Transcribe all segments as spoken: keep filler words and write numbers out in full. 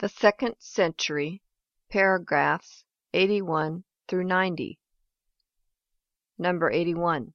The Second Century, paragraphs eighty-one through ninety. Number eighty-one.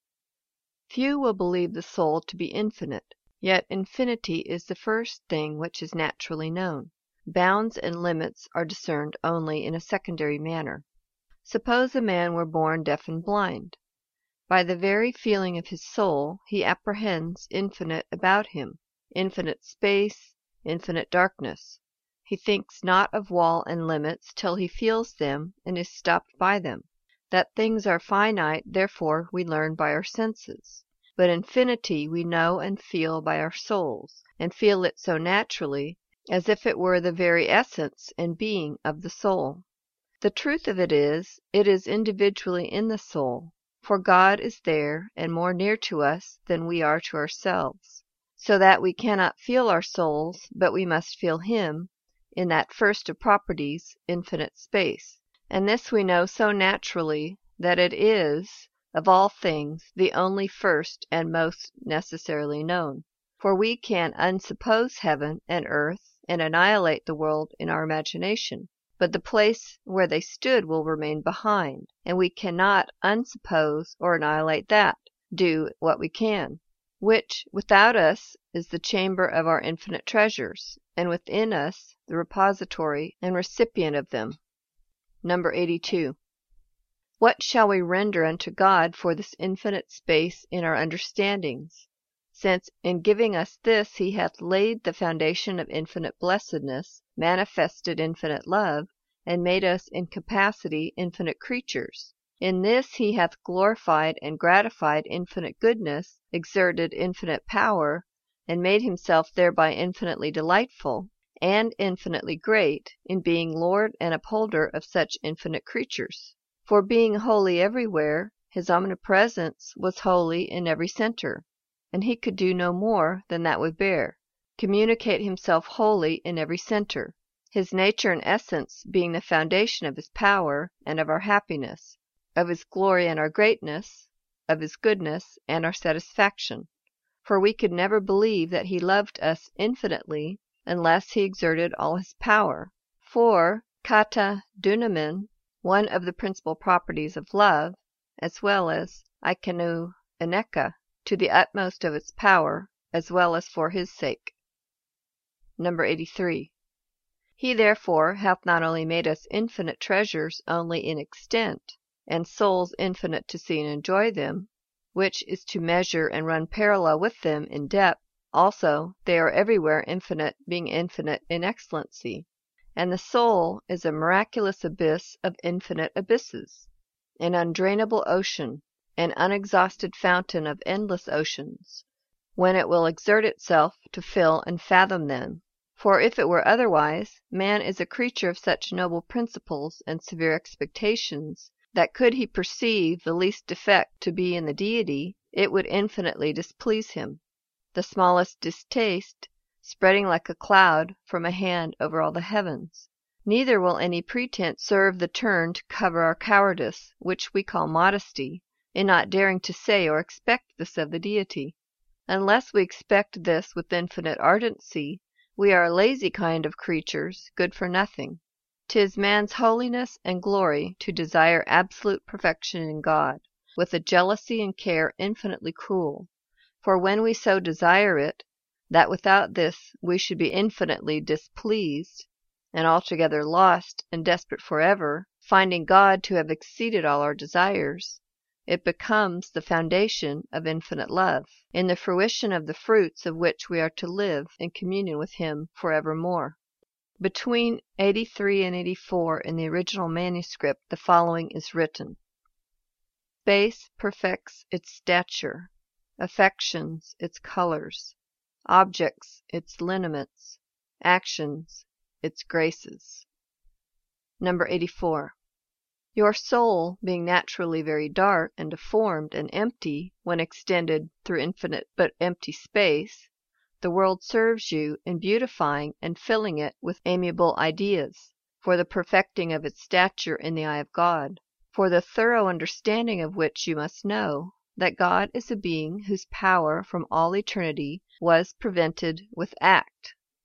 Few will believe the soul to be infinite, yet infinity is the first thing which is naturally known. Bounds and limits are discerned only in a secondary manner. Suppose a man were born deaf and blind. By the very feeling of his soul he apprehends infinite about him, infinite space, infinite darkness. He thinks not of wall and limits till he feels them and is stopped by them. That things are finite, therefore, we learn by our senses. But infinity we know and feel by our souls, and feel it so naturally, as if it were the very essence and being of the soul. The truth of it is, it is individually in the soul, for God is there and more near to us than we are to ourselves, so that we cannot feel our souls, but we must feel Him, in that first of properties, infinite space. And this we know so naturally that it is, of all things, the only first and most necessarily known. For we can unsuppose heaven and earth and annihilate the world in our imagination, but the place where they stood will remain behind, and we cannot unsuppose or annihilate that, do what we can, which, without us, is the chamber of our infinite treasures, and within us the repository and recipient of them. Number eighty-two. What shall we render unto God for this infinite space in our understandings, since in giving us this he hath laid the foundation of infinite blessedness, manifested infinite love, and made us in capacity infinite creatures? In this he hath glorified and gratified infinite goodness, exerted infinite power, and made himself thereby infinitely delightful, and infinitely great, in being Lord and upholder of such infinite creatures. For being holy everywhere, his omnipresence was holy in every centre, and he could do no more than that would bear, communicate himself wholly in every centre, his nature and essence being the foundation of his power and of our happiness, of his glory and our greatness, of his goodness and our satisfaction. For we could never believe that he loved us infinitely unless he exerted all his power. For kata dunamin, one of the principal properties of love, as well as aikanu aneka, to the utmost of its power, as well as for his sake. Number eighty-three. He therefore hath not only made us infinite treasures only in extent, and souls infinite to see and enjoy them, which is to measure and run parallel with them in depth, also they are everywhere infinite, being infinite in excellency. And the soul is a miraculous abyss of infinite abysses, an undrainable ocean, an unexhausted fountain of endless oceans, when it will exert itself to fill and fathom them. For if it were otherwise, man is a creature of such noble principles and severe expectations, that could he perceive the least defect to be in the Deity, it would infinitely displease him. The smallest distaste, spreading like a cloud from a hand over all the heavens. Neither will any pretense serve the turn to cover our cowardice, which we call modesty, in not daring to say or expect this of the Deity. Unless we expect this with infinite ardency, we are a lazy kind of creatures, good for nothing. 'Tis man's holiness and glory to desire absolute perfection in God, with a jealousy and care infinitely cruel. For when we so desire it, that without this we should be infinitely displeased, and altogether lost and desperate forever, finding God to have exceeded all our desires, it becomes the foundation of infinite love, in the fruition of the fruits of which we are to live in communion with Him forevermore. Between eighty-three and eighty-four in the original manuscript the following is written: Space perfects its stature, affections its colors, objects its lineaments, actions its graces. Number eighty-four. Your soul, being naturally very dark and deformed and empty when extended through infinite but empty space, the world serves you in beautifying and filling it with amiable ideas, for the perfecting of its stature in the eye of God, for the thorough understanding of which you must know that God is a being whose power from all eternity was prevented with act,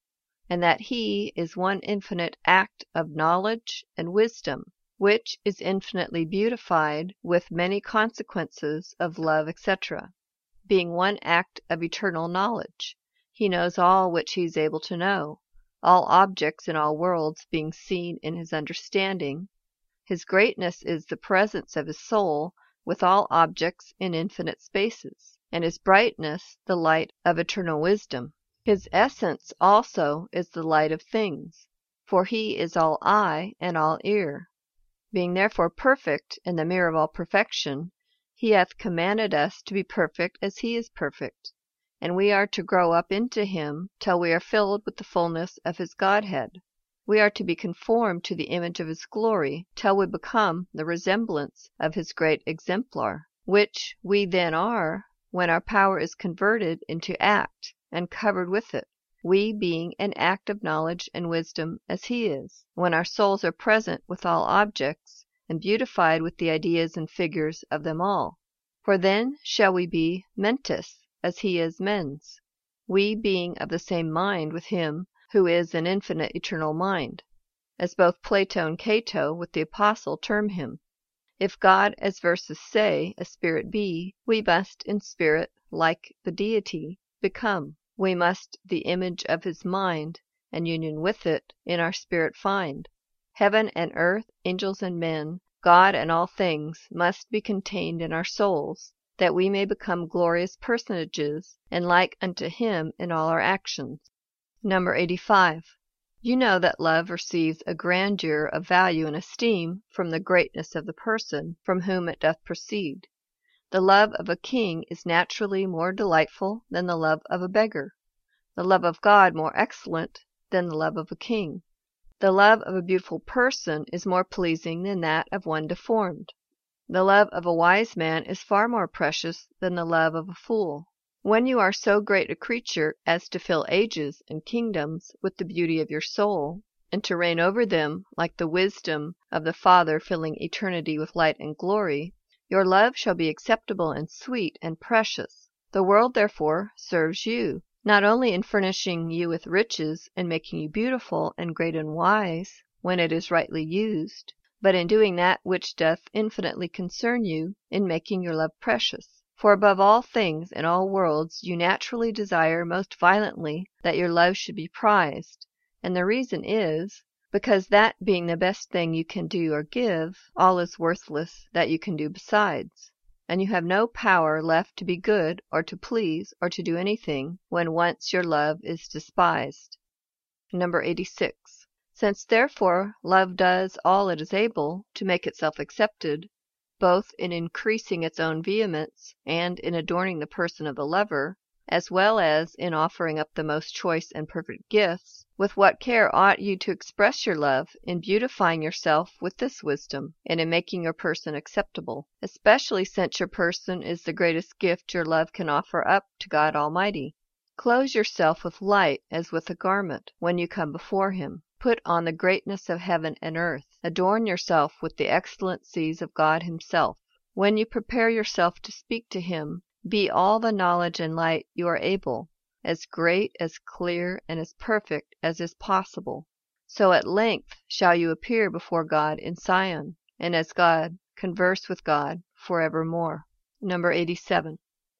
and that He is one infinite act of knowledge and wisdom, which is infinitely beautified with many consequences of love, et cetera. Being one act of eternal knowledge, He knows all which He is able to know, all objects in all worlds being seen in His understanding. His greatness is the presence of His soul with all objects in infinite spaces, and His brightness the light of eternal wisdom. His essence also is the light of things, for He is all eye and all ear. Being therefore perfect and the mirror of all perfection, He hath commanded us to be perfect as He is perfect, and we are to grow up into Him till we are filled with the fullness of His Godhead. We are to be conformed to the image of His glory till we become the resemblance of His great exemplar, which we then are when our power is converted into act and covered with it, we being an act of knowledge and wisdom as He is, when our souls are present with all objects and beautified with the ideas and figures of them all. For then shall we be mentis as He is mens, we being of the same mind with Him who is an infinite eternal mind, as both Plato and Cato with the Apostle term Him. If God, as verses say, a spirit be, we must in spirit, like the Deity, become. We must the image of His mind, and union with it, in our spirit find. Heaven and earth, angels and men, God and all things, must be contained in our souls, that we may become glorious personages, and like unto Him in all our actions. Number eighty-five. You know that love receives a grandeur of value and esteem from the greatness of the person from whom it doth proceed. The love of a king is naturally more delightful than the love of a beggar, the love of God more excellent than the love of a king. The love of a beautiful person is more pleasing than that of one deformed. The love of a wise man is far more precious than the love of a fool. When you are so great a creature as to fill ages and kingdoms with the beauty of your soul, and to reign over them like the wisdom of the Father filling eternity with light and glory, your love shall be acceptable and sweet and precious. The world, therefore, serves you, not only in furnishing you with riches and making you beautiful and great and wise, when it is rightly used, but in doing that which doth infinitely concern you, in making your love precious. For above all things in all worlds you naturally desire most violently that your love should be prized, and the reason is, because that being the best thing you can do or give, all is worthless that you can do besides, and you have no power left to be good or to please or to do anything when once your love is despised. Number eighty-six. Since therefore love does all it is able to make itself accepted, both in increasing its own vehemence and in adorning the person of the lover, as well as in offering up the most choice and perfect gifts, with what care ought you to express your love in beautifying yourself with this wisdom, and in making your person acceptable, especially since your person is the greatest gift your love can offer up to God Almighty. Clothe yourself with light as with a garment when you come before Him. Put on the greatness of heaven and earth. Adorn yourself with the excellencies of God Himself. When you prepare yourself to speak to Him, be all the knowledge and light you are able, as great, as clear, and as perfect as is possible. So at length shall you appear before God in Sion, and as God converse with God for evermore. Number eighty-seven.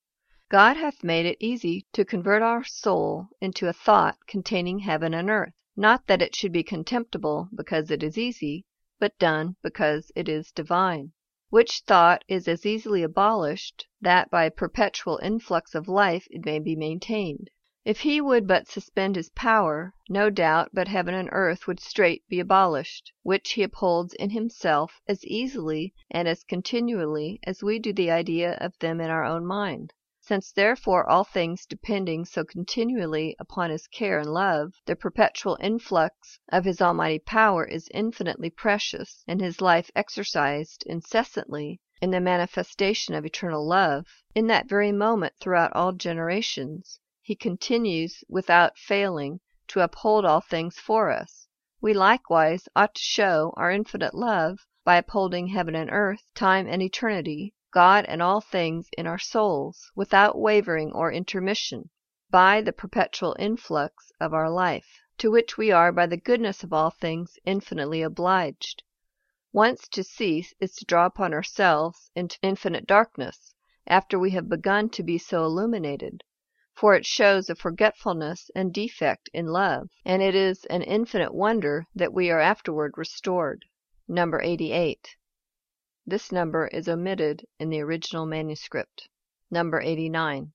God hath made it easy to convert our soul into a thought containing heaven and earth. Not that it should be contemptible because it is easy, but done because it is divine. Which thought is as easily abolished, that by a perpetual influx of life it may be maintained. If He would but suspend His power, no doubt but heaven and earth would straight be abolished, which He upholds in Himself as easily and as continually as we do the idea of them in our own mind. Since therefore all things depending so continually upon His care and love, the perpetual influx of His almighty power is infinitely precious, and His life exercised incessantly in the manifestation of eternal love, in that very moment throughout all generations, He continues without failing to uphold all things for us. We likewise ought to show our infinite love by upholding heaven and earth, time and eternity, God and all things in our souls, without wavering or intermission, by the perpetual influx of our life. to which we are by the goodness of all things infinitely obliged. Once to cease is to draw upon ourselves into infinite darkness, after we have begun to be so illuminated, for it shows a forgetfulness and defect in love, and it is an infinite wonder that we are afterward restored. Number eighty-eight. This number is omitted in the original manuscript. Number eighty-nine.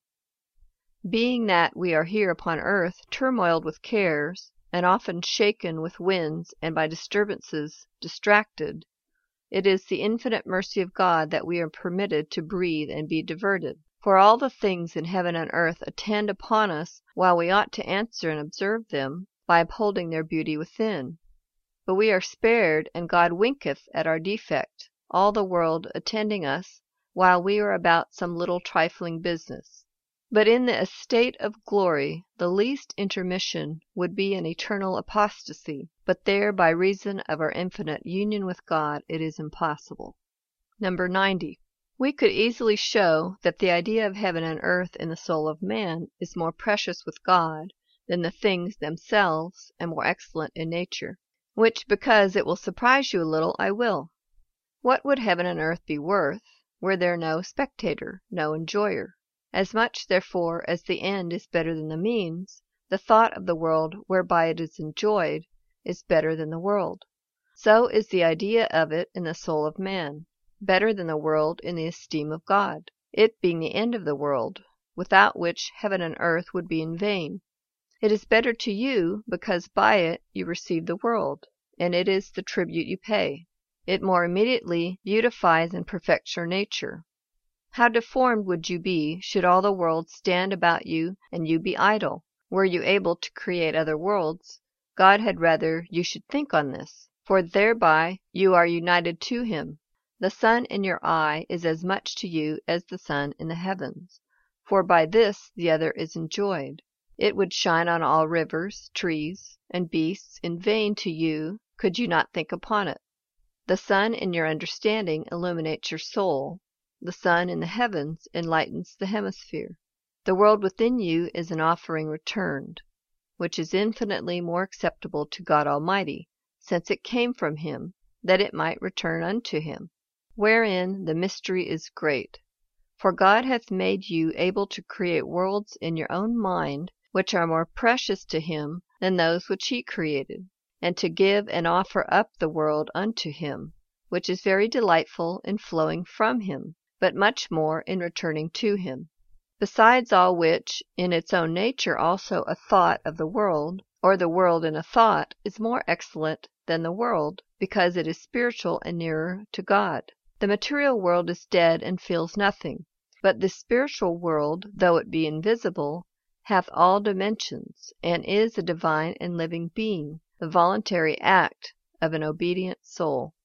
Being that we are here upon earth turmoiled with cares, and often shaken with winds and by disturbances distracted, it is the infinite mercy of God that we are permitted to breathe and be diverted. For all the things in heaven and earth attend upon us, while we ought to answer and observe them, by upholding their beauty within. But we are spared, and God winketh at our defect, all the world attending us, while we are about some little trifling business. But in the estate of glory the least intermission would be an eternal apostasy, but there by reason of our infinite union with God it is impossible. Number ninety. We could easily show that the idea of heaven and earth in the soul of man is more precious with God than the things themselves, and more excellent in nature, which, because it will surprise you a little, I will. What would heaven and earth be worth, were there no spectator, no enjoyer? As much, therefore, as the end is better than the means, the thought of the world whereby it is enjoyed is better than the world. So is the idea of it in the soul of man, better than the world in the esteem of God, it being the end of the world, without which heaven and earth would be in vain. It is better to you, because by it you receive the world, and it is the tribute you pay. It more immediately beautifies and perfects your nature. How deformed would you be, should all the world stand about you and you be idle? Were you able to create other worlds, God had rather you should think on this, for thereby you are united to him. The sun in your eye is as much to you as the sun in the heavens, for by this the other is enjoyed. It would shine on all rivers, trees, and beasts in vain to you, could you not think upon it. The sun in your understanding illuminates your soul. The sun in the heavens enlightens the hemisphere. The world within you is an offering returned, which is infinitely more acceptable to God Almighty, since it came from him, that it might return unto him, wherein the mystery is great. For God hath made you able to create worlds in your own mind, which are more precious to him than those which he created, and to give and offer up the world unto him, which is very delightful in flowing from him, but much more in returning to him. Besides all which, in its own nature also a thought of the world, or the world in a thought, is more excellent than the world, because it is spiritual and nearer to God. The material world is dead and feels nothing, but the spiritual world, though it be invisible, hath all dimensions, and is a divine and living being, the voluntary act of an obedient soul.